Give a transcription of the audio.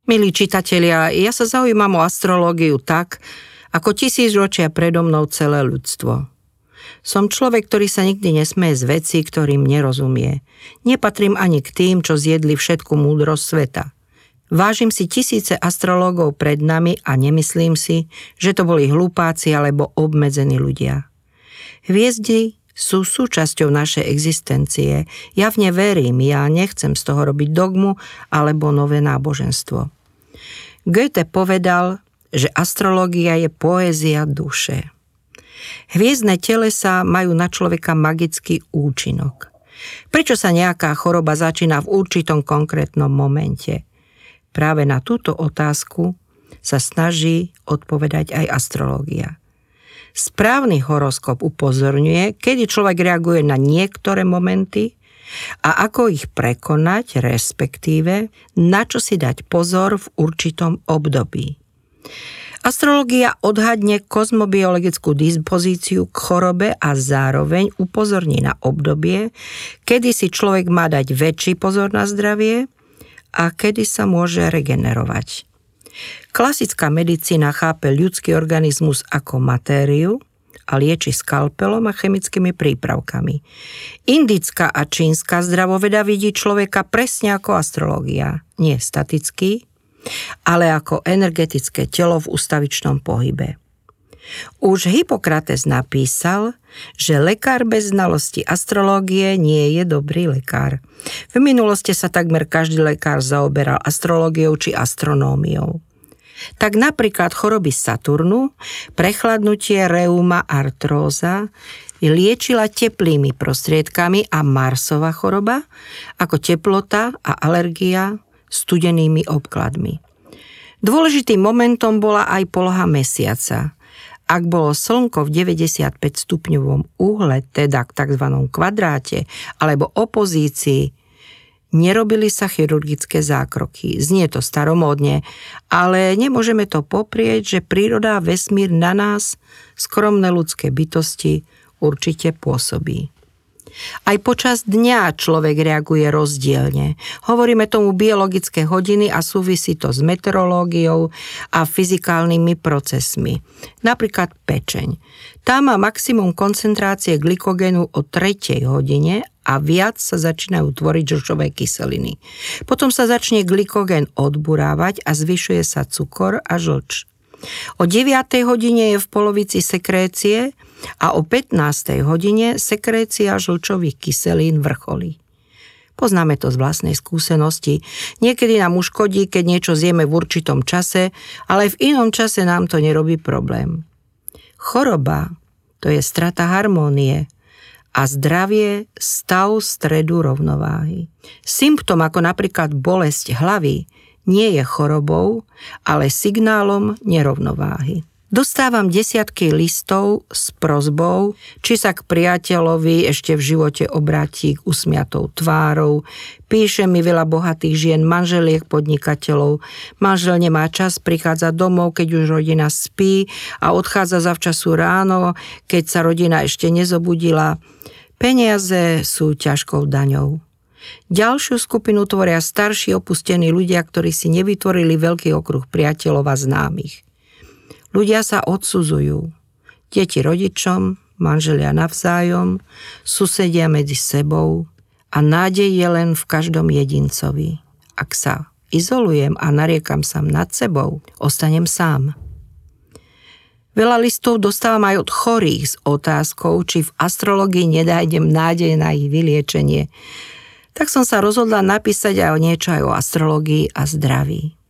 Milí čitatelia, ja sa zaujímam o astrológiu tak, ako 1000 ročia predo mnou celé ľudstvo. Som človek, ktorý sa nikdy nesmeje z vecí, ktorým nerozumie. Nepatrím ani k tým, čo zjedli všetku múdrosť sveta. Vážim si tisíce astrológov pred nami a nemyslím si, že to boli hlupáci alebo obmedzení ľudia. Hviezdy sú súčasťou našej existencie. Ja v ne verím, ja nechcem z toho robiť dogmu alebo nové náboženstvo. Goethe povedal, že astrológia je poézia duše. Hviezdne telesá majú na človeka magický účinok. Prečo sa nejaká choroba začína v určitom konkrétnom momente? Práve na túto otázku sa snaží odpovedať aj astrológia. Správny horoskop upozorňuje, kedy človek reaguje na niektoré momenty a ako ich prekonať, respektíve na čo si dať pozor v určitom období. Astrológia odhadne kozmobiologickú dispozíciu k chorobe a zároveň upozorní na obdobie, kedy si človek má dať väčší pozor na zdravie a kedy sa môže regenerovať. Klasická medicína chápe ľudský organizmus ako matériu a lieči skalpelom a chemickými prípravkami. Indická a čínska zdravoveda vidí človeka presne ako astrológia, nie statický, ale ako energetické telo v ustavičnom pohybe. Už Hippokrates napísal, že lekár bez znalosti astrológie nie je dobrý lekár. V minulosti sa takmer každý lekár zaoberal astrológiou či astronómiou. Tak napríklad choroby Saturnu, prechladnutie, reuma, artróza liečila teplými prostriedkami a Marsova choroba ako teplota a alergia studenými obkladmi. Dôležitým momentom bola aj poloha mesiaca. Ak bolo slnko v 95 stupňovom uhle, teda k tzv. Kvadráte alebo opozícii, nerobili sa chirurgické zákroky. Znie to staromódne, ale nemôžeme to poprieť, že príroda a vesmír na nás, skromné ľudské bytosti, určite pôsobí. Aj počas dňa človek reaguje rozdielne. Hovoríme tomu biologické hodiny a súvisí to s meteorológiou a fyzikálnymi procesmi. Napríklad pečeň. Tá má maximum koncentrácie glykogénu o 3. hodine a viac sa začínajú tvoriť žlčové kyseliny. Potom sa začne glykogén odburávať a zvyšuje sa cukor a žlč. O 9. hodine je v polovici sekrécie a o 15. hodine sekrécia žlčových kyselín vrcholí. Poznáme to z vlastnej skúsenosti. Niekedy nám uškodí, keď niečo zjeme v určitom čase, ale v inom čase nám to nerobí problém. Choroba to je strata harmónie a zdravie stav stredu rovnováhy. Symptóm ako napríklad bolesť hlavy nie je chorobou, ale signálom nerovnováhy. Dostávam desiatky listov s prosbou, či sa k priateľovi ešte v živote obráti k usmiatou tvárou. Píše mi veľa bohatých žien, manželiek podnikateľov. Manžel nemá čas, prichádza domov, keď už rodina spí a odchádza zavčasu ráno, keď sa rodina ešte nezobudila. Peniaze sú ťažkou daňou. Ďalšiu skupinu tvoria starší opustení ľudia, ktorí si nevytvorili veľký okruh priateľov a známych. Ľudia sa odsudzujú. Deti rodičom, manželia navzájom, susedia medzi sebou a nádej je len v každom jedincovi. Ak sa izolujem a nariekam sám nad sebou, ostanem sám. Veľa listov dostávam aj od chorých s otázkou, či v astrológii nedájdem nádej na ich vyliečenie. Tak som sa rozhodla napísať aj niečo aj o astrológii a zdraví.